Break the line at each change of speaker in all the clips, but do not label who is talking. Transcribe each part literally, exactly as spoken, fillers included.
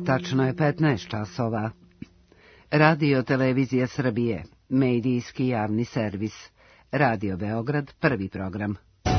Tačno je petnaest časova. Radio Televizija Srbije, medijski javni servis. Radio Beograd, prvi program.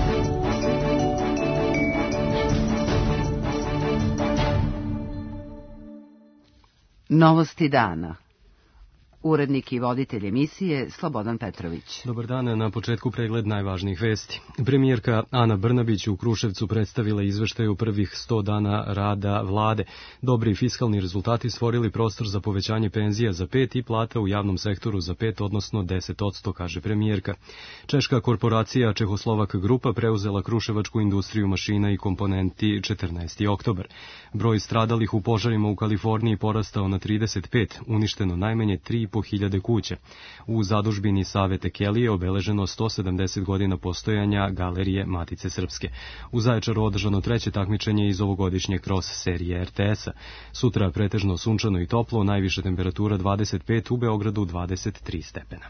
Novosti dana. Urednik i voditelj emisije Slobodan Petrović.
Dobar dan, na početku pregled najvažnijih vesti. Premijerka Ana Brnabić u Kruševcu predstavila izveštaj u prvih sto dana rada vlade. Dobri fiskalni rezultati stvorili prostor za povećanje penzija za pet i plata u javnom sektoru za pet, odnosno deset posto, kaže premijerka. Češka korporacija Čehoslovak grupa preuzela kruševačku industriju mašina i komponenti četrnaesti oktobar. Broj stradalih u požarima u Kaliforniji porastao na trideset pet, uništeno najmanje tri i po hiljade kuća. U zadužbini Savete Kelije obeleženo sto sedamdeset godina postojanja Galerije Matice Srpske. U Zaječaru održano treće takmičenje iz ovogodišnje cross serije er te es-a. Sutra pretežno sunčano i toplo, najviša temperatura dvadeset pet, u Beogradu dvadeset tri stepena.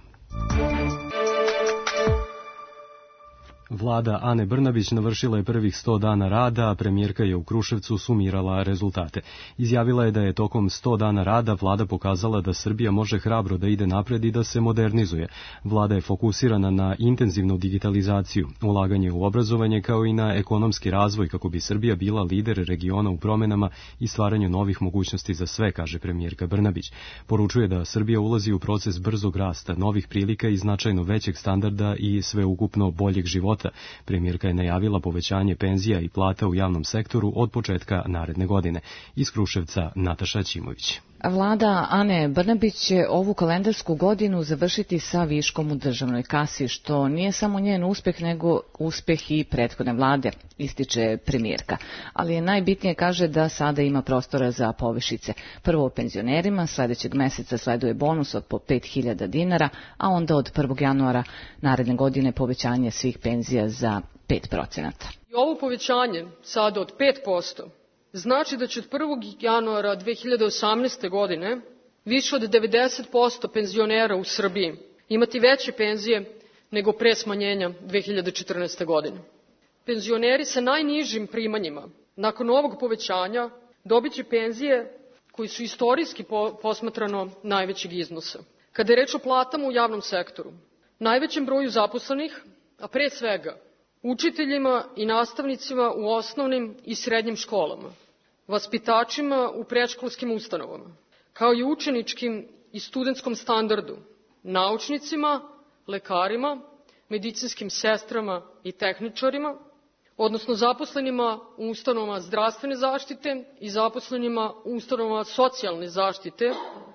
Vlada Ane Brnabić navršila je prvih sto dana rada, a premijerka je u Kruševcu sumirala rezultate. Izjavila je da je tokom sto dana rada vlada pokazala da Srbija može hrabro da ide napred i da se modernizuje. Vlada je fokusirana na intenzivnu digitalizaciju, ulaganje u obrazovanje kao i na ekonomski razvoj kako bi Srbija bila lider regiona u promenama i stvaranju novih mogućnosti za sve, kaže premijerka Brnabić. Poručuje da Srbija ulazi u proces brzog rasta, novih prilika i značajno većeg standarda i sveukupno boljeg života. Premijerka je najavila povećanje penzija i plata u javnom sektoru od početka naredne godine. Iz Kruševca Nataša Ćimović.
Vlada Ane Brnabić će ovu kalendarsku godinu završiti sa viškom u državnoj kasi, što nije samo njen uspeh, nego uspeh i prethodne vlade, ističe premijerka. Ali je najbitnije, kaže, da sada ima prostora za povišice. Prvo penzionerima, sledećeg meseca sleduje bonus od po pet hiljada dinara, a onda od prvog januara naredne godine povećanje svih penzija za pet procenata.
I ovo povećanje sada od pet posto znači da će od prvog januara dve hiljade osamnaeste. godine više od devedeset posto penzionera u Srbiji imati veće penzije nego pre smanjenja dve hiljade četrnaeste. godine. Penzioneri sa najnižim primanjima nakon ovog povećanja dobit će penzije koji su istorijski posmatrano najvećeg iznosa. Kada je reč o platama u javnom sektoru, najvećem broju zaposlenih, a pre svega učiteljima i nastavnicima u osnovnim i srednjim školama, vaspitačima u predškolskim ustanovama, kao i učeničkim i studentskom standardu, naučnicima, lekarima, medicinskim sestrama i tehničarima, odnosno zaposlenima u ustanovama zdravstvene zaštite i zaposlenima u ustanovama socijalne zaštite,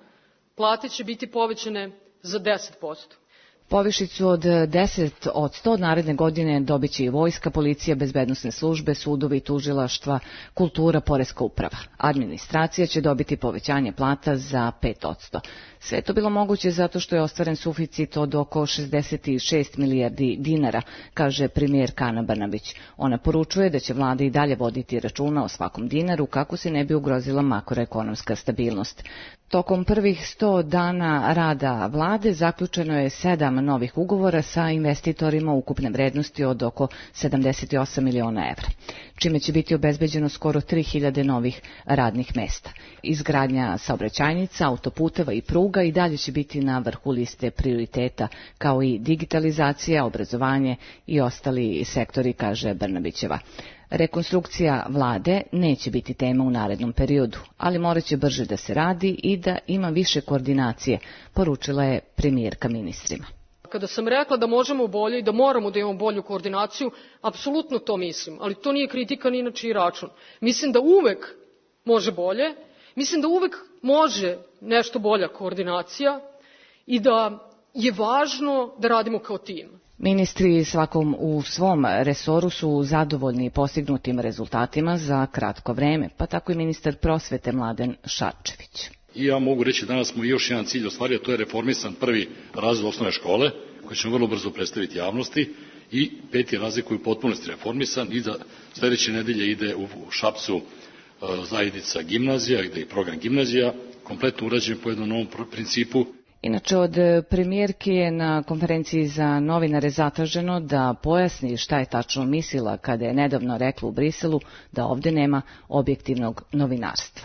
plate će biti povećane za deset posto.
Povišicu od deset posto od naredne godine dobit će i vojska, policija, bezbednosne službe, sudovi, tužilaštva, kultura, poreska uprava. Administracija će dobiti povećanje plata za pet posto. Sve je to bilo moguće zato što je ostvaren suficit od oko šezdeset šest milijardi dinara, kaže premijerka Ana Brnabić. Ona poručuje da će vlada i dalje voditi računa o svakom dinaru kako se ne bi ugrozila makroekonomska stabilnost. Tokom prvih sto dana rada vlade zaključeno je sedam novih ugovora sa investitorima ukupne vrednosti od oko sedamdeset osam miliona evra, čime će biti obezbeđeno skoro tri hiljade novih radnih mesta. Izgradnja saobraćajnica, autoputeva i pruga i dalje će biti na vrhu liste prioriteta, kao i digitalizacija, obrazovanje i ostali sektori, kaže Brnabićeva. Rekonstrukcija vlade neće biti tema u narednom periodu, ali morat će brže da se radi i da ima više koordinacije, poručila je premijerka ministrima.
Kada sam rekla da možemo bolje i da moramo da imamo bolju koordinaciju, apsolutno to mislim, ali to nije kritika ni na čiji račun. Mislim da uvek može bolje, mislim da uvek može nešto bolja koordinacija i da je važno da radimo kao tim.
Ministri svakom u svom resoru su zadovoljni postignutim rezultatima za kratko vreme, pa tako i ministar prosvete Mladen Šarčević.
I ja mogu reći da danas smo još jedan cilj ostvario, to je reformisan prvi razred osnovne škole, koji ćemo vrlo brzo predstaviti javnosti, i peti razred koji je u potpunosti reformisan i da sledeće nedelje ide u Šapcu zajednica gimnazija, gde je program gimnazija kompletno urađen po jednom novom principu.
Inače, od premijerke je na konferenciji za novinare zatraženo da pojasni šta je tačno mislila kada je nedavno rekla u Briselu da ovde nema objektivnog novinarstva.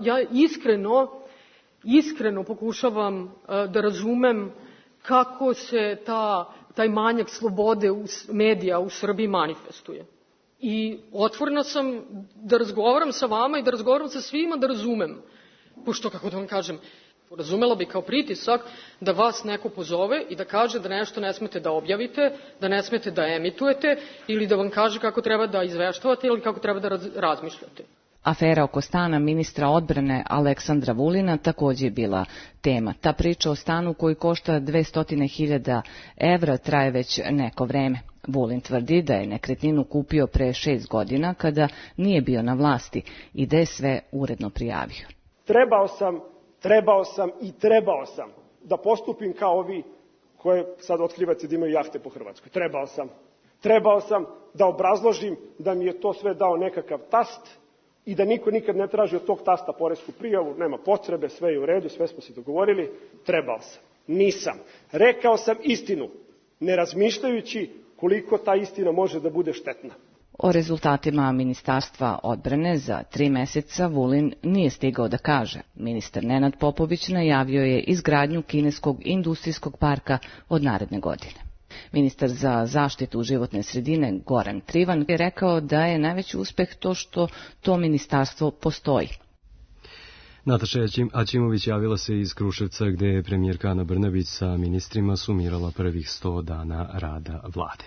Ja iskreno, iskreno pokušavam da razumem kako se ta, taj manjak slobode u medija u Srbiji manifestuje. I otvorena sam da razgovaram sa vama i da razgovaram sa svima da razumem. Pošto, kako da vam kažem, razumela bi kao pritisak da vas neko pozove i da kaže da nešto ne smete da objavite, da ne smete da emitujete ili da vam kaže kako treba da izveštavate ili kako treba da raz, razmišljate.
Afera oko stana ministra odbrane Aleksandra Vulina takođe je bila tema. Ta priča o stanu koji košta dvesta hiljada evra traje već neko vreme. Vulin tvrdi da je nekretninu kupio pre šest godina kada nije bio na vlasti i da je sve uredno prijavio.
Trebao sam, trebao sam i trebao sam da postupim kao ovi koje sad otkrivate da imaju jahte po Hrvatskoj. Trebao sam. Trebao sam da obrazložim da mi je to sve dao nekakav tast i da niko nikad ne traži od tog tasta poresku prijavu, nema potrebe, sve je u redu, sve smo se dogovorili. Trebao sam. Nisam. Rekao sam istinu, ne razmišljajući koliko ta istina može da bude štetna.
O rezultatima Ministarstva odbrane za tri meseca Vulin nije stigao da kaže. Ministar Nenad Popović najavio je izgradnju kineskog industrijskog parka od naredne godine. Ministar za zaštitu životne sredine Goran Trivan je rekao da je najveći uspeh to što to ministarstvo postoji.
Nataša Aćimović javila se iz Kruševca gde je premijerka Ana Brnabić sa ministrima sumirala prvih sto dana rada vlade.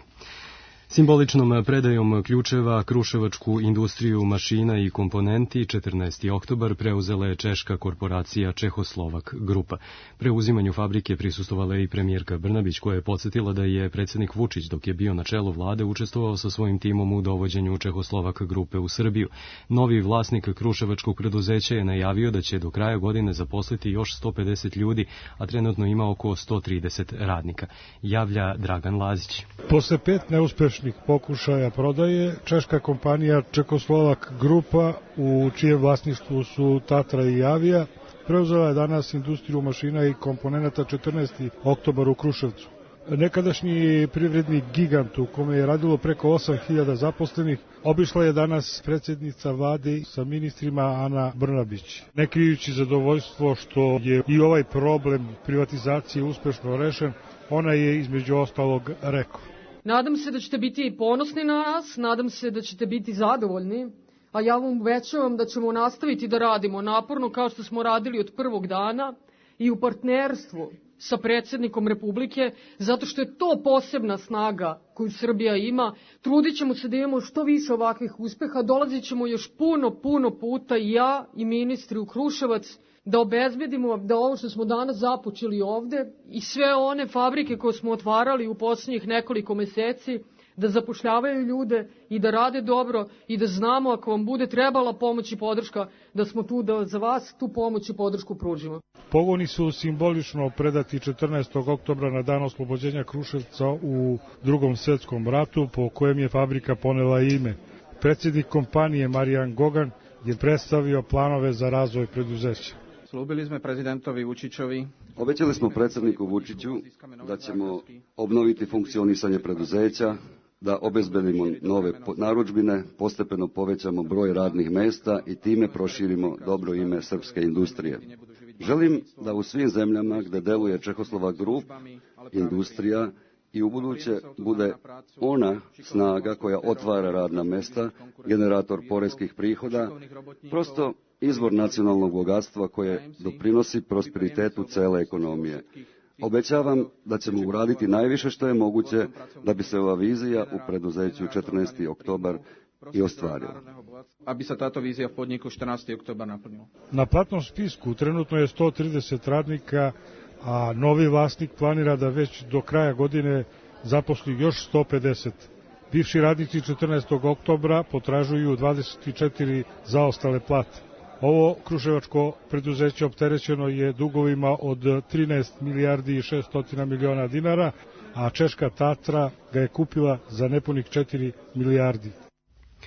Simboličnom predajom ključeva kruševačku industriju mašina i komponenti četrnaesti oktobar preuzela je češka korporacija Čehoslovak grupa. Preuzimanju fabrike prisustvovala je i premijerka Brnabić koja je podsjetila da je predsjednik Vučić dok je bio na čelu vlade učestvovao sa svojim timom u dovođenju Čehoslovak grupe u Srbiju. Novi vlasnik kruševačkog preduzeća je najavio da će do kraja godine zaposliti još sto pedeset ljudi, a trenutno ima oko sto trideset radnika. Javlja Dragan Lazić.
Posle pet neuspešnih pokušaja prodaje, češka kompanija Čekoslovak grupa, u čijem vlasništvu su Tatra i Avija, preuzela je danas industriju mašina i komponenata četrnaesti oktobar u Kruševcu. Nekadašnji privredni gigant u kome je radilo preko osam hiljada zaposlenih, obišla je danas predsjednica vlade sa ministrima Ana Brnabić. Ne krijući zadovoljstvo što je i ovaj problem privatizacije uspešno rešen, ona je između ostalog rekla:
nadam se da ćete biti ponosni na nas, nadam se da ćete biti zadovoljni, a ja vam uvećavam da ćemo nastaviti da radimo naporno kao što smo radili od prvog dana i u partnerstvu sa predsjednikom Republike, zato što je to posebna snaga koju Srbija ima. Trudit ćemo se da imamo što više ovakvih uspeha, dolazit ćemo još puno, puno puta i ja i ministri u Kruševac da obezbedimo da ovo što smo danas započeli ovde i sve one fabrike koje smo otvarali u posljednjih nekoliko meseci, da zapošljavaju ljude i da rade dobro i da znamo ako vam bude trebala pomoć i podrška, da smo tu da za vas tu pomoć i podršku pružimo.
Pogoni su simbolično predati četrnaestog oktobra na dan oslobođenja Kruševca u Drugom svetskom ratu, po kojem je fabrika ponela ime. Predsjednik kompanije Marijan Gogan je predstavio planove za razvoj preduzeća.
Slúbili sme prezidentovi Vučićovi.
Obećali smo predsjedniku Vučiću da ćemo obnoviti funkcionisanje preduzeća, da obezbedimo nove narudžbine, postepeno povećamo broj radnih mesta i time proširimo dobro ime srpske industrije. Želim da u svim zemljama gde deluje Čehoslovak grup, industrija i ubuduće bude ona snaga koja otvara radna mesta, generator poreskih prihoda, prosto izvor nacionalnog bogatstva koje doprinosi prosperitetu cele ekonomije. Obećavam da ćemo uraditi najviše što je moguće da bi se ova vizija u preduzeću četrnaesti oktobar i ostvarila.
Aby sa táto vízia v podniku čtrnásteho októbra naplnila.
Na platnom spisku trenutno je sto trideset radnika, a novi vlasnik planira da već do kraja godine zaposli još sto pedeset. Bivši radnici četrnaestog oktobra potražuju dvadeset četiri zaostale plate. Ovo kruševačko preduzeće opterećeno je dugovima od trinaest milijardi i šessto miliona dinara, a češka Tatra ga je kupila za nepunih četiri milijardi.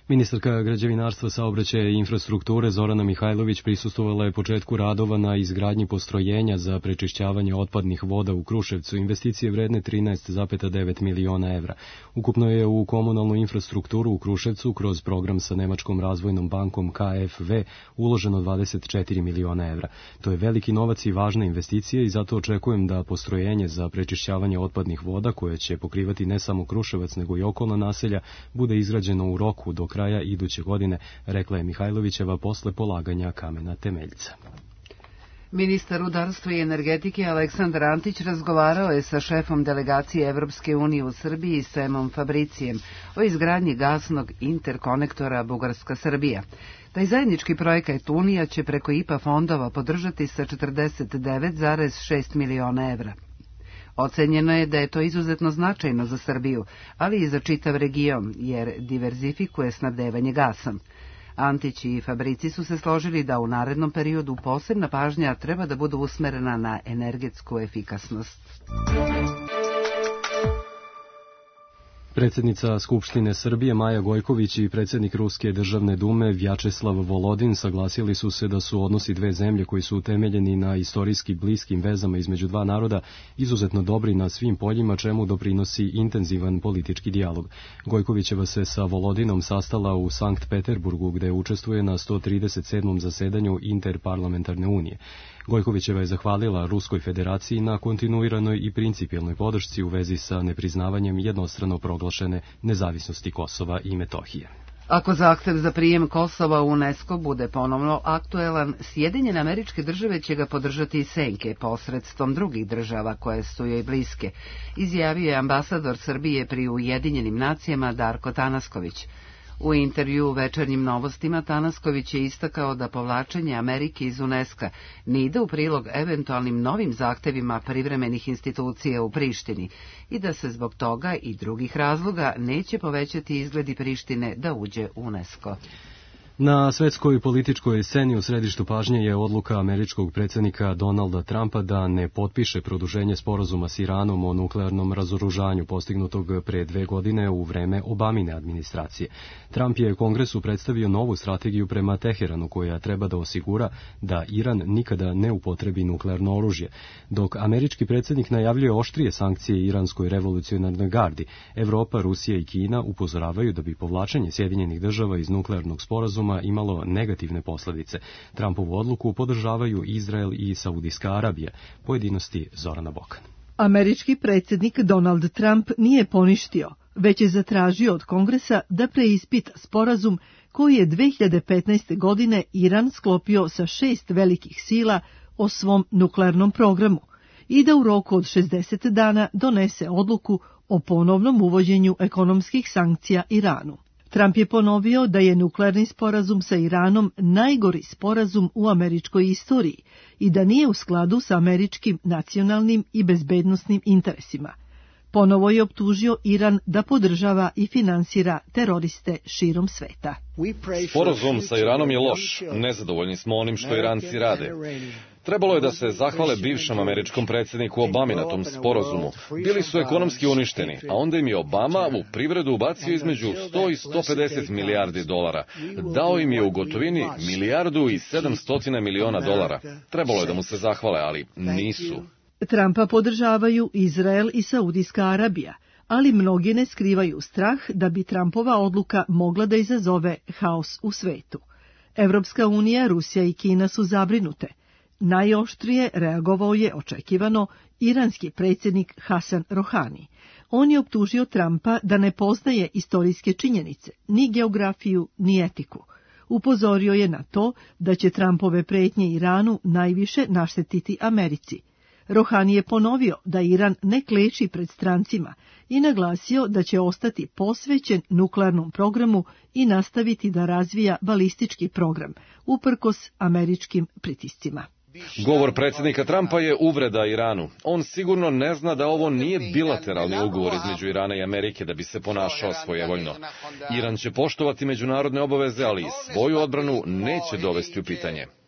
Ministarka građevinarstva, saobraćaja i infrastrukture Zorana Mihajlović prisustvovala je početku radova na izgradnji postrojenja za prečišćavanje otpadnih voda u Kruševcu, investicije vredne trinaest zarez devet miliona evra. Ukupno je u komunalnu infrastrukturu u Kruševcu kroz program sa Nemačkom razvojnom bankom K F V uloženo dvadeset četiri miliona evra. To je veliki novac i važna investicija i zato očekujem da postrojenje za prečišćavanje otpadnih voda, koje će pokrivati ne samo Kruševac nego i okolna naselja, bude izgrađeno u roku do kraja iduće godine, rekla je Mihajlovićeva posle polaganja kamena temeljca.
Ministar rudarstva i energetike Aleksandar Antić razgovarao je sa šefom delegacije Evropske unije u Srbiji Semom Fabricijem o izgradnji gasnog interkonektora Bugarska-Srbija. Taj zajednički projekat Unija će preko I P A fondova podržati sa četrdeset devet zarez šest miliona evra. Ocenjeno je da je to izuzetno značajno za Srbiju, ali i za čitav region, jer diverzifikuje snabdevanje gasom. Antić i Fabrici su se složili da u narednom periodu posebna pažnja treba da bude usmerena na energetsku efikasnost.
Predsjednica Skupštine Srbije Maja Gojković i predsjednik Ruske državne dume Vjačeslav Volodin saglasili su se da su odnosi dve zemlje koji su utemeljeni na istorijski bliskim vezama između dva naroda izuzetno dobri na svim poljima, čemu doprinosi intenzivan politički dijalog. Gojkovićeva se sa Volodinom sastala u Sankt Peterburgu, gde učestvuje na sto trideset sedmom zasedanju Interparlamentarne unije. Gojkovićeva je zahvalila Ruskoj federaciji na kontinuiranoj i principijelnoj podršci u vezi sa nepriznavanjem jednostrano proglašene nezavisnosti Kosova i Metohije.
Ako zahtev za prijem Kosova u UNESCO bude ponovno aktuelan, Sjedinjene Američke Države će ga podržati i senke posredstvom drugih država koje su joj bliske, izjavio je ambasador Srbije pri Ujedinjenim nacijama Darko Tanasković. U intervju u Večernjim novostima Tanasković je istakao da povlačenje Amerike iz UNESCO ne ide u prilog eventualnim novim zahtevima privremenih institucija u Prištini i da se zbog toga i drugih razloga neće povećati izgledi Prištine da uđe u UNESCO.
Na svetskoj političkoj sceni u središtu pažnje je odluka američkog predsjednika Donalda Trumpa da ne potpiše produženje sporazuma s Iranom o nuklearnom razoružanju postignutog pre dve godine u vreme Obamine administracije. Trump je Kongresu predstavio novu strategiju prema Teheranu koja treba da osigura da Iran nikada ne upotrebi nuklearno oružje. Dok američki predsjednik najavljuje oštrije sankcije iranskoj revolucionarnoj gardi, Evropa, Rusija i Kina upozoravaju da bi povlačenje Sjedinjenih država iz nuklearnog sporazuma imalo negativne posljedice. Trumpovu odluku podržavaju Izrael i Saudijska Arabija. Pojedinosti Zorana Bokan.
Američki predsjednik Donald Trump nije poništio, već je zatražio od Kongresa da preispita sporazum koji je dve hiljade petnaeste. godine Iran sklopio sa šest velikih sila o svom nuklearnom programu i da u roku od šezdeset dana donese odluku o ponovnom uvođenju ekonomskih sankcija Iranu. Trump je ponovio da je nuklearni sporazum sa Iranom najgori sporazum u američkoj istoriji i da nije u skladu sa američkim nacionalnim i bezbednosnim interesima. Ponovo je optužio Iran da podržava i finansira teroriste širom sveta.
Sporazum sa Iranom je loš. Nezadovoljni smo onim što Iranci rade. Trebalo je da se zahvale bivšem američkom predsjedniku Obami na tom sporazumu. Bili su ekonomski uništeni, a onda im je Obama u privredu ubacio između sto i sto pedeset milijardi dolara. Dao im je u gotovini milijardu i sedamsto miliona dolara. Trebalo je da mu se zahvale, ali nisu.
Trumpa podržavaju Izrael i Saudijska Arabija, ali mnogi ne skrivaju strah da bi Trumpova odluka mogla da izazove haos u svetu. Evropska unija, Rusija i Kina su zabrinute. Najoštrije reagovao je očekivano iranski predsjednik Hasan Rohani. On je optužio Trumpa da ne poznaje istorijske činjenice, ni geografiju, ni etiku. Upozorio je na to da će Trumpove pretnje Iranu najviše naštetiti Americi. Rohani je ponovio da Iran ne kleči pred strancima i naglasio da će ostati posvećen nuklearnom programu i nastaviti da razvija balistički program, uprkos američkim pritiscima.
Govor predsjednika Trumpa je uvreda Iranu. On sigurno ne zna da ovo nije bilateralni ugovor između Irana i Amerike da bi se ponašao svojevoljno. Iran će poštovati međunarodne obaveze, ali svoju odbranu neće dovesti u pitanje.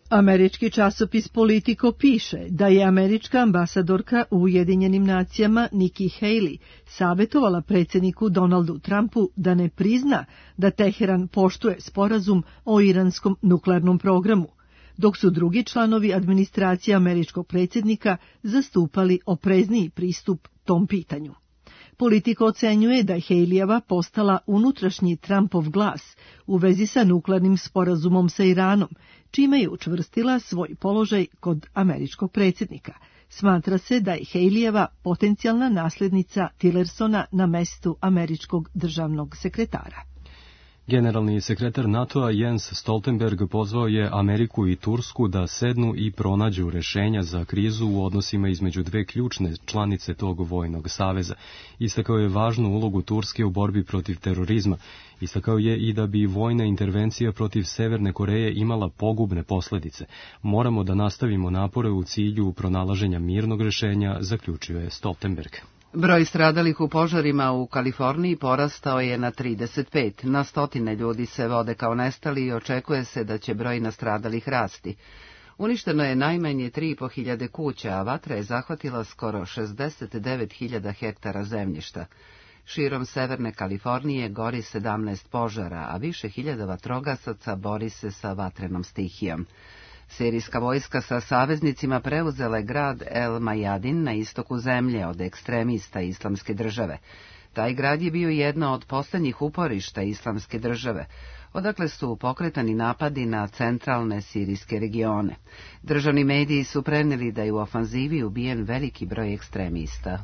Američki časopis Politico piše da je američka ambasadorka u Ujedinjenim nacijama Nikki Haley savjetovala predsjedniku Donaldu Trumpu da ne prizna da Teheran poštuje sporazum o iranskom nuklearnom programu, dok su drugi članovi administracije američkog predsjednika zastupali oprezniji pristup tom pitanju. Politiko ocenjuje da je Haleyjeva postala unutrašnji Trumpov glas u vezi sa nuklearnim sporazumom sa Iranom, čime je učvrstila svoj položaj kod američkog predsjednika. Smatra se da je Haleyjeva potencijalna nasljednica Tillersona na mestu američkog državnog sekretara.
Generalni sekretar NATO-a Jens Stoltenberg pozvao je Ameriku i Tursku da sednu i pronađu rešenja za krizu u odnosima između dve ključne članice tog vojnog saveza. Istakao je važnu ulogu Turske u borbi protiv terorizma. Istakao je i da bi vojna intervencija protiv Severne Koreje imala pogubne posljedice. Moramo da nastavimo napore u cilju pronalaženja mirnog rešenja, zaključio je Stoltenberg.
Broj stradalih u požarima u Kaliforniji porastao je na trideset pet. Na stotine ljudi se vode kao nestali i očekuje se da će broj nastradalih rasti. Uništeno je najmanje tri i po hiljade kuća, a vatra je zahvatila skoro šezdeset devet hiljada hektara zemljišta. Širom severne Kalifornije gori sedamnaest požara, a više hiljada vatrogasaca bori se sa vatrenom stihijom. Sirijska vojska sa saveznicima preuzela je grad El Majadin na istoku zemlje od ekstremista Islamske države. Taj grad je bio jedna od posljednjih uporišta Islamske države, odakle su pokretani napadi na centralne sirijske regione. Državni mediji su prenijeli da je u ofanzivi ubijen veliki broj ekstremista.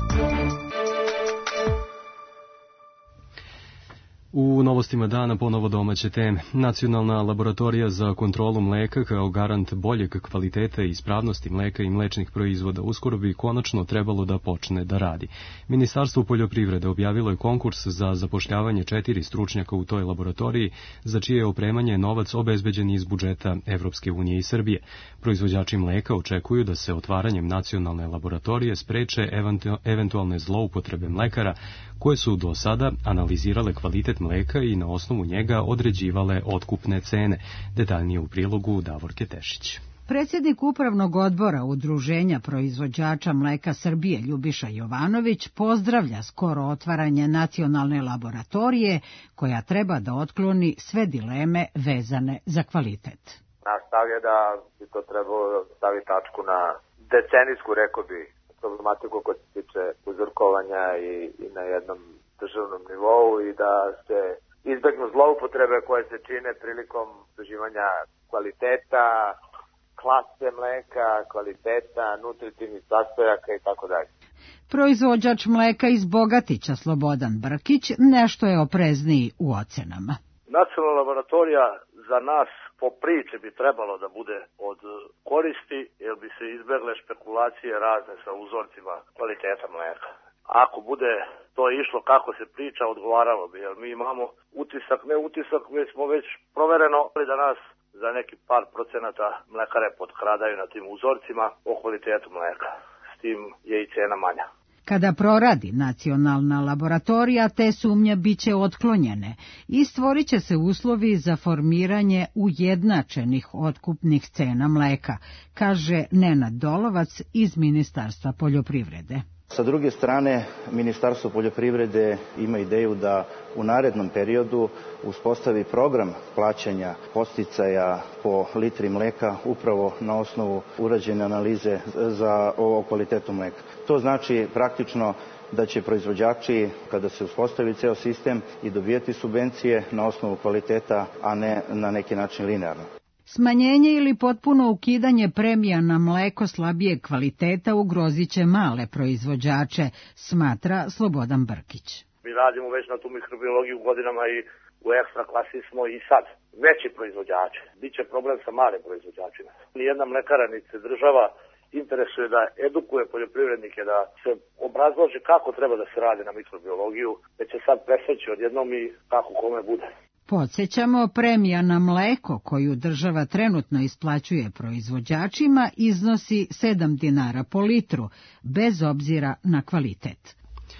U novostima dana ponovo domaće teme. Nacionalna laboratorija za kontrolu mleka kao garant boljeg kvaliteta i ispravnosti mleka i mlečnih proizvoda uskoro bi konačno trebalo da počne da radi. Ministarstvo poljoprivrede objavilo je konkurs za zapošljavanje četiri stručnjaka u toj laboratoriji, za čije opremanje novac obezbeđen iz budžeta Evropske unije i Srbije. Proizvođači mleka očekuju da se otvaranjem nacionalne laboratorije spreče eventualne zloupotrebe mlekara, koje su do sada analizirale kvalitet mleka i na osnovu njega određivale otkupne cene. Detaljnije u prilogu Davorke Tešić.
Predsjednik Upravnog odbora Udruženja proizvođača mleka Srbije Ljubiša Jovanović pozdravlja skoro otvaranje nacionalne laboratorije koja treba da otkloni sve dileme vezane za kvalitet.
Nastavlja da bi to trebalo staviti tačku na decenijsku, rekao bi, problematiku koja se tiče uzorkovanja i, i na jednom državnom nivou i da se izbegnu zloupotrebe koje se čine prilikom utvrđivanja kvaliteta, klase mleka, kvaliteta, nutritivnih sastojaka i tako dalje.
Proizvođač mleka iz Bogatića Slobodan Brkić nešto je oprezniji u ocenama.
Nacionalna laboratorija za nas po priči bi trebalo da bude od koristi, jer bi se izbegle špekulacije razne sa uzorcima kvaliteta mleka. Ako bude to išlo kako se priča, odgovaralo bi, jer mi imamo utisak, ne utisak, mi smo već provereno da nas za neki par procenata mlekare potkradaju na tim uzorcima o kvalitetu mleka. S tim je i cena manja.
Kada proradi nacionalna laboratorija, te sumnje biće otklonjene i stvorit će se uslovi za formiranje ujednačenih otkupnih cena mleka, kaže Nenad Dolovac iz Ministarstva poljoprivrede.
Sa druge strane, Ministarstvo poljoprivrede ima ideju da u narednom periodu uspostavi program plaćanja podsticaja po litri mleka upravo na osnovu urađene analize za o kvalitetu mleka. To znači praktično da će proizvođači, kada se uspostavi ceo sistem, i dobijati subvencije na osnovu kvaliteta, a ne na neki način linearno.
Smanjenje ili potpuno ukidanje premija na mleko slabijeg kvaliteta ugrozit će male proizvođače, smatra Slobodan Brkić.
Mi radimo već na tu mikrobiologiju godinama i u ekstra klasi smo i sad veći proizvođači. Biće problem sa malim proizvođačima. Nijedna mlekara niti se država interesuje da edukuje poljoprivrednike, da se obrazloži kako treba da se radi na mikrobiologiju, već će sad preseći odjednom i kako kome bude.
Podsjećamo, premija na mleko koju država trenutno isplaćuje proizvođačima iznosi sedam dinara po litru, bez obzira na kvalitet.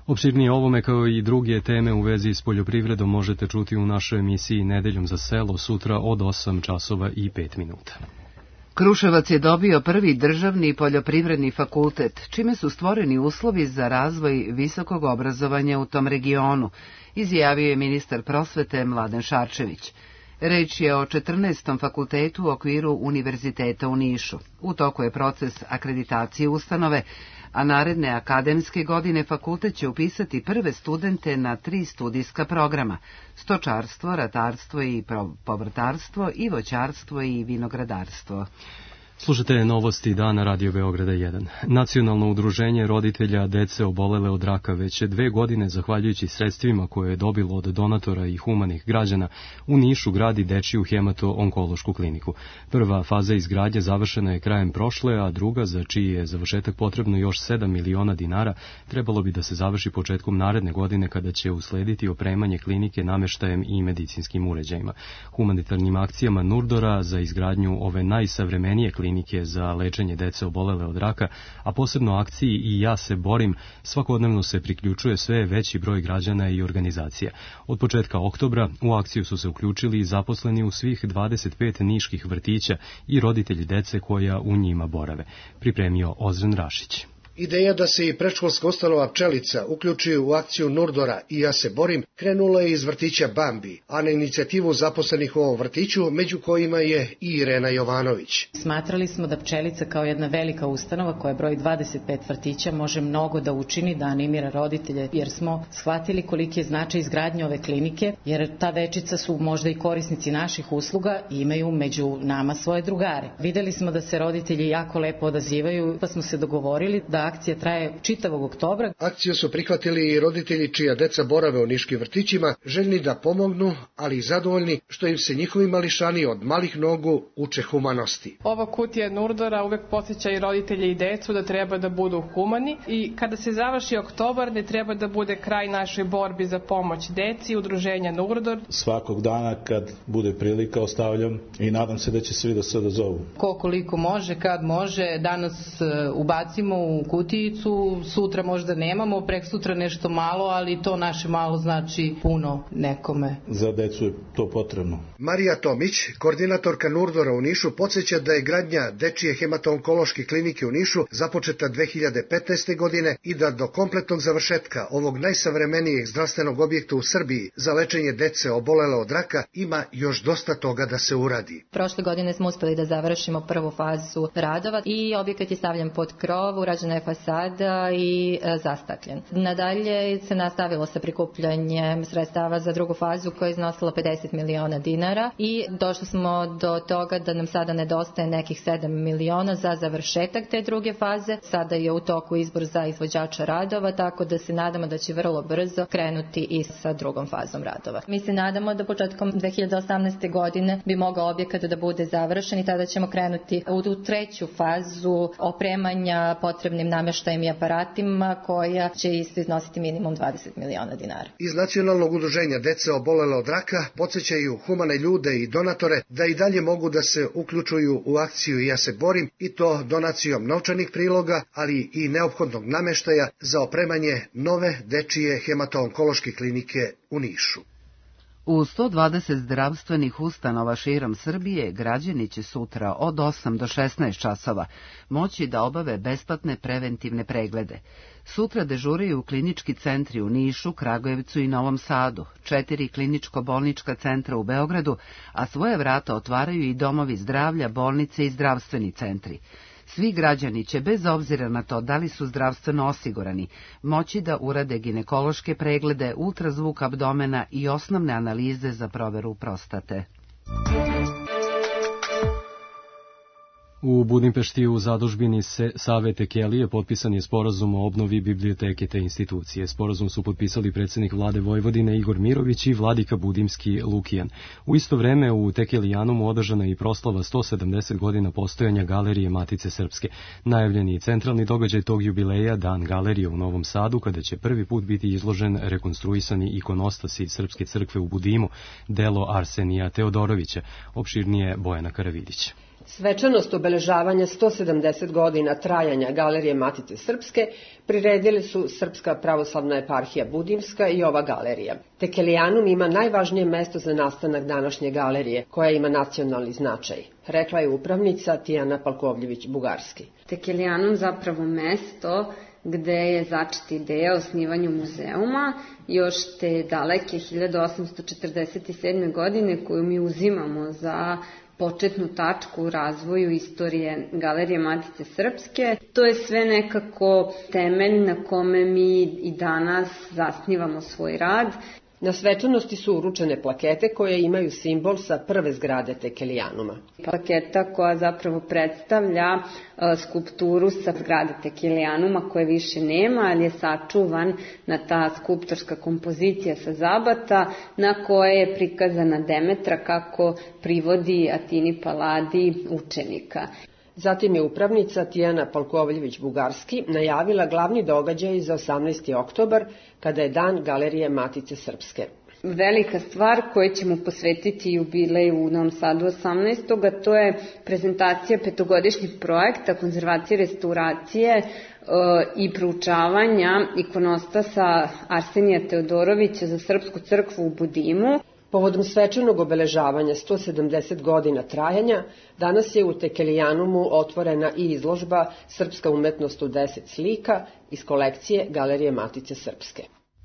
Opširnije ovome kao i druge teme u vezi s poljoprivredom možete čuti u našoj emisiji Nedeljom za selo sutra od osam časova i pet minuta.
Kruševac je dobio prvi državni poljoprivredni fakultet, čime su stvoreni uslovi za razvoj visokog obrazovanja u tom regionu, izjavio je ministar prosvete Mladen Šarčević. Reč je o četrnaestom fakultetu u okviru Univerziteta u Nišu. U toku je proces akreditacije ustanove, a naredne akademske godine fakultet će upisati prve studente na tri studijska programa: stočarstvo, ratarstvo i povrtarstvo i voćarstvo i vinogradarstvo.
Slušate novosti dana Radio Beograda jedan. Nacionalno udruženje roditelja dece obolele od raka već dve godine, zahvaljujući sredstvima koje je dobilo od donatora i humanih građana, u Nišu gradi dečiju hemato-onkološku kliniku. Prva faza izgradnje završena je krajem prošle, a druga, za čiji je završetak potrebno još sedam miliona dinara, trebalo bi da se završi početkom naredne godine, kada će uslediti opremanje klinike nameštajem i medicinskim uređajima. Humanitarnim akcijama Nurdora za izgradnju ove najsavremenije klinike klinike za lečenje dece obolele od raka, a posebno akciji I ja se borim, svakodnevno se priključuje sve veći broj građana i organizacija. Od početka oktobra u akciju su se uključili i zaposleni u svih dvadeset pet niških vrtića i roditelji dece koja u njima borave. Pripremio Ozren Rašić.
Ideja da se i predškolska ustanova Pčelica uključi u akciju Nurdora I ja se borim krenula je iz vrtića Bambi, a na inicijativu zaposlenih u ovom vrtiću, među kojima je I Irena Jovanović.
Smatrali smo da Pčelica kao jedna velika ustanova koja broji dvadeset pet vrtića može mnogo da učini, da animira roditelje, jer smo shvatili koliki je značaj izgradnje ove klinike, jer ta dečica su možda i korisnici naših usluga i imaju među nama svoje drugare. Videli smo da se roditelji jako lepo odazivaju, pa smo se dogovorili da akcija traje čitavog oktobra.
Akciju su prihvatili i roditelji čija deca borave u niškim vrtićima, željni da pomognu, ali i zadovoljni što im se njihovi mališani od malih nogu uče humanosti.
Ova kutija Nurdora uvek podsjeća i roditelje i decu da treba da budu humani i kada se završi oktobar ne treba da bude kraj našoj borbi za pomoć deci, udruženja Nurdor.
Svakog dana kad bude prilika ostavljam i nadam se da će svi da se odazovu.
Ko koliko može, kad može, danas ubacimo u kutijicu, sutra možda nemamo, prek sutra nešto malo, ali to naše malo znači puno nekome.
Za decu je to potrebno.
Marija Tomić, koordinatorka Nurdora u Nišu, podsjeća da je gradnja dečije hemato-onkološke klinike u Nišu započeta dve hiljade petnaeste. godine i da do kompletnog završetka ovog najsavremenijeg zdravstvenog objekta u Srbiji za lečenje dece obolele od raka ima još dosta toga da se uradi.
Prošle godine smo uspeli da završimo prvu fazu radova i objekat je stavljen pod krov, urađena je fasada i e, zastakljen. Nadalje se nastavilo sa prikupljanjem sredstava za drugu fazu koja je iznosila pedeset miliona dinara i došli smo do toga da nam sada nedostaje nekih sedam miliona za završetak te druge faze. Sada je u toku izbor za izvođača radova, tako da se nadamo da će vrlo brzo krenuti i sa drugom fazom radova. Mi se nadamo da početkom dve hiljade osamnaeste. godine bi mogao objekat da bude završen i tada ćemo krenuti u treću fazu opremanja potrebnim nameštajem i aparatima koja će isto iznositi minimum dvadeset miliona dinara.
Iz Nacionalnog udruženja dece obolele od raka podsjećaju humane ljude i donatore da i dalje mogu da se uključuju u akciju I ja se borim i to donacijom novčanih priloga, ali i neophodnog nameštaja za opremanje nove dečije hemato-onkološke klinike u Nišu.
U sto dvadeset zdravstvenih ustanova širom Srbije građani će sutra od osam do šesnaest časova moći da obave besplatne preventivne preglede. Sutra dežuraju klinički centri u Nišu, Kragujevcu i Novom Sadu, četiri kliničko-bolnička centra u Beogradu, a svoje vrata otvaraju i domovi zdravlja, bolnice i zdravstveni centri. Svi građani će, bez obzira na to da li su zdravstveno osigurani, moći da urade ginekološke preglede, ultrazvuk abdomena i osnovne analize za proveru prostate.
U Budimpešti u zadužbini Savete Kelije potpisan je sporazum o obnovi biblioteke te institucije. Sporazum su potpisali predsjednik vlade Vojvodine Igor Mirović i vladika budimski Lukijan. U isto vreme u Tekelijanumu održana je i proslava sto sedamdeset godina postojanja Galerije Matice Srpske. Najavljeni centralni događaj tog jubileja, Dan galerije u Novom Sadu, kada će prvi put biti izložen rekonstruisani ikonostas iz Srpske crkve u Budimu, delo Arsenija Teodorovića, opširnije Bojana Karavidića.
Svečanost obeležavanja sto sedamdeset godina trajanja Galerije Matice Srpske priredili su Srpska pravoslavna eparhija Budimska i ova galerija. Tekelijanum ima najvažnije mesto za nastanak današnje galerije, koja ima nacionalni značaj, rekla je upravnica Tijana Palkovljević-Bugarski.
Tekelijanum zapravo mesto gde je začeta ideja o osnivanju muzeuma još te daleke hiljadu osamsto četrdeset sedme. godine, koju mi uzimamo za početnu tačku u razvoju istorije Galerije Matice Srpske. To je sve nekako temelj na kome mi i danas zasnivamo svoj rad.
Na svečanosti su uručene plakete koje imaju simbol sa prve zgrade Tekelijanuma.
Plaketa koja zapravo predstavlja skulpturu sa zgrade Tekelijanuma koje više nema, ali je sačuvan na ta skulptorska kompozicija sa zabata na koje je prikazana Demetra kako privodi Atini Paladi učenika.
Zatim je upravnica Tijana Palkovljević-Bugarski najavila glavni događaj za osamnaesti oktobar, kada je dan Galerije Matice Srpske.
Velika stvar koju ćemo posvetiti jubileju u Novom Sadu osamnaestog to je prezentacija petogodišnjeg projekta konzervacije, restauracije i proučavanja ikonostasa Arsenija Teodorovića za Srpsku crkvu u Budimu.
Povodom svečanog obeležavanja sto sedamdeset godina trajanja, danas je u Tekelijanumu otvorena i izložba Srpska umetnost u deset slika iz kolekcije Galerije Matice Srpske.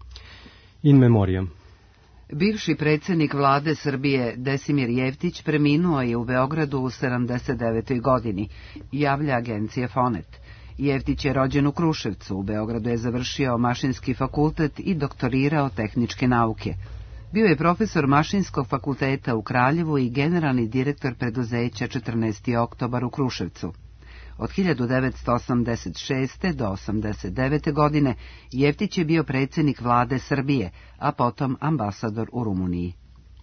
In memoriam.
Bivši predsjednik vlade Srbije Desimir Jevtić preminuo je u Beogradu u sedamdeset devetoj. godini, javlja agencija Fonet. Jevtić je rođen u Kruševcu, u Beogradu je završio mašinski fakultet i doktorirao tehničke nauke. Bio je profesor Mašinskog fakulteta u Kraljevu i generalni direktor preduzeća četrnaesti oktobar u Kruševcu. Od hiljadu devetsto osamdeset šeste. do osamdeset devete. godine Jevtić je bio predsjednik vlade Srbije, a potom ambasador u Rumuniji.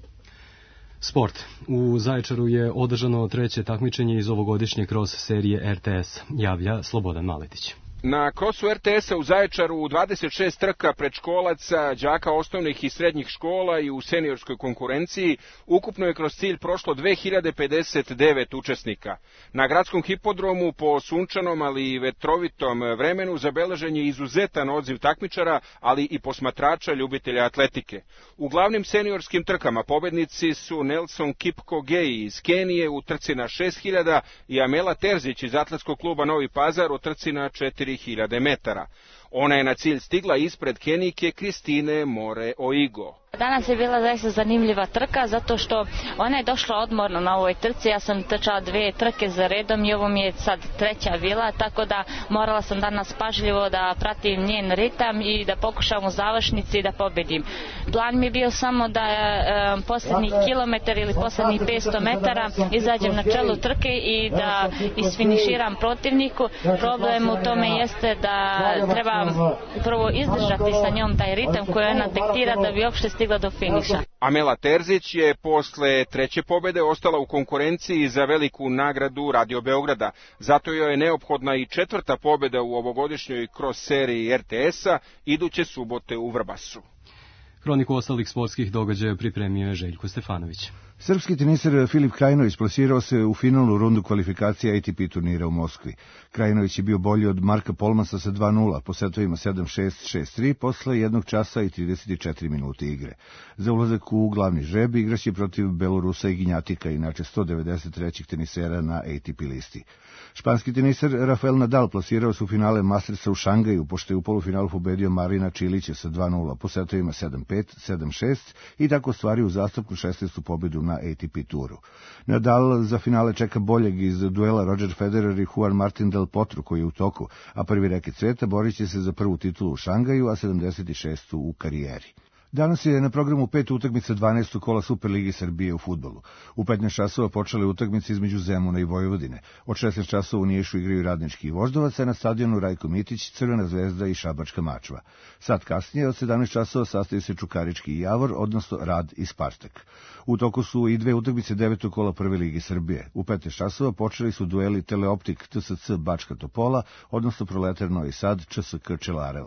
Sport. U Zaječaru je održano treće takmičenje iz ovogodišnje kroz serije R T S, javlja Slobodan Maletić.
Na krosu R T S-a u Zaječaru u dvadeset šest trka predškolaca, đaka osnovnih i srednjih škola i u seniorskoj konkurenciji ukupno je kroz cilj prošlo dve hiljade pedeset devet učesnika. Na gradskom hipodromu po sunčanom, ali i vetrovitom vremenu zabeležen je izuzetan odziv takmičara, ali i posmatrača ljubitelja atletike. U glavnim seniorskim trkama pobednici su Nelson Kipkogeji iz Kenije u trci na šest hiljada i Amela Terzić iz atletskog kluba Novi Pazar u trci na četiri hiljade metara. Ona je na cilj stigla ispred Kenijke Kristine More Oigo.
Danas je bila zaista zanimljiva trka zato što ona je došla odmorno na ovoj trci. Ja sam trčala dve trke za redom i ovo mi je sad treća bila, tako da morala sam danas pažljivo da pratim njen ritam i da pokušam u završnici da pobedim. Plan mi je bio samo da e, posljednji kilometar ili posljednji petsto metara izađem na čelu trke i da isfiniširam protivniku. Problem u tome jeste da treba prvo izdržati sa njom taj ritam koji ona diktira da bi uopšte stigla do finiša.
Amela Terzić je posle treće pobede ostala u konkurenciji za veliku nagradu Radio Beograda. Zato joj je neophodna i četvrta pobeda u ovogodišnjoj cross seriji R T S-a iduće subote u Vrbasu.
Hroniku ostalih sportskih događaja pripremio je Željko Stefanović.
Srpski teniser Filip Krajinović plasirao se u finalnu rundu kvalifikacija A T P turnira u Moskvi. Krajinović je bio bolji od Marka Polmasa sa dva nula, po setovima sedam šest, šest tri, posle jednog časa i trideset četiri minute igre. Za ulazak u glavni žreb igraće protiv Belorusa i Ginjatika, inače sto devedeset trećeg tenisera na A T P listi. Španski teniser Rafael Nadal plasirao se u finale Mastersa u Šangaju, pošto je u polufinalu pobedio Marina Čilića sa dva nula, po setovima sedam pet, sedam šest i tako ostvario u zastupku šesnaestu pobedu na A T P turu. Nadal za finale čeka boljeg iz duela Roger Federer i Juan Martin del Potro koji je u toku, a prvi reket sveta borit će se za prvu titulu u Šangaju, a sedamdeset šestu u karijeri. Danas je na programu pet utakmica dvanaestog kola Superligi Srbije u fudbalu. U petnaest časova počele utakmice između Zemuna i Vojvodine. Od šesnaest časova u Nišu igraju Radnički i Voždovac, a na stadionu Rajko Mitić, Crvena zvezda i Šabačka Mačva. Sad kasnije od sedamnaest časova sastaju se Čukarički i Javor, odnosno Rad i Spartak. U toku su i dve utakmice devetog kola Prve Lige Srbije. U petnaest časova počeli su dueli Teleoptik T S C Bačka Topola, odnosno Proletar Novi Sad Č S K Čelarevo.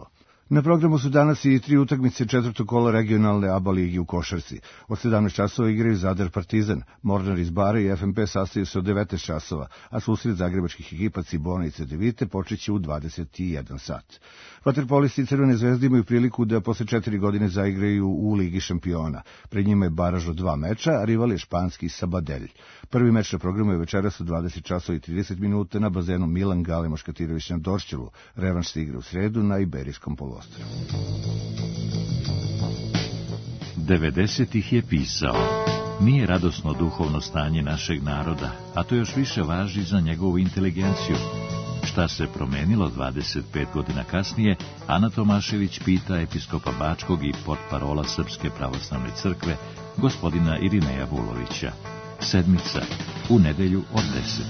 Na programu su danas i tri utakmice četvrtog kola regionalne A B A ligi u košarci. Od sedamnaest časova igraju Zadar Partizan, Mornar iz Bara i F M P sastaju se od devetnaest časova, a susret zagrebačkih ekipa Cibona i Cedevite počeće u dvadeset jedan sat. Vaterpolisti Crvene zvezde imaju priliku da posle četiri godine zaigraju u Ligi šampiona. Pred njima je baraž od dva meča, a rival je španski Sabadelj. Prvi meč na programu je večeras u dvadeset časova i trideset minuta na bazenu Milan Gale Moškatirović na Dorćolu. Revanš se igra u sredu na Iberijskom poluostrvu.
devedesetih je pisao: nije radosno duhovno stanje našeg naroda, a to još više važi za njegovu inteligenciju. Šta se promenilo dvadeset pet godina kasnije, Ana Tomašević pita episkopa Bačkog i portparola Srpske pravoslavne crkve, gospodina Irineja Vulovića. Sedmica, u nedelju od deset.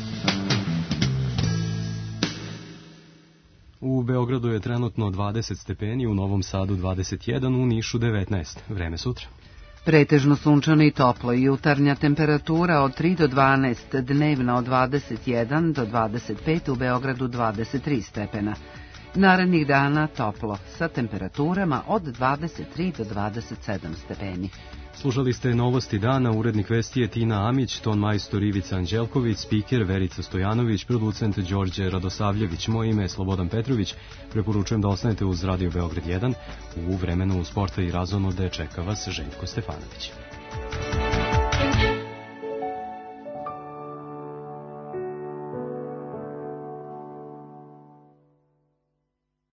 U Beogradu je trenutno dvadeset stepeni, u Novom Sadu dvadeset jedan, u Nišu devetnaest. Vreme sutra.
Pretežno sunčano i toplo, jutarnja temperatura od tri do dvanaest, dnevna od dvadeset jedan do dvadeset pet, u Beogradu dvadeset tri stepena. Narednih dana toplo, sa temperaturama od dvadeset tri do dvadeset sedam stepeni.
Slušali ste novosti dana, urednik vesti je Tina Amić, ton majstor Ivica Anđelković, spiker Verica Stojanović, producent Đorđe Radosavljević, moje ime je Slobodan Petrović. Preporučujem da ostanete uz Radio Beograd jedan, u vremenu sporta i razonode čeka vas Željko Stefanović.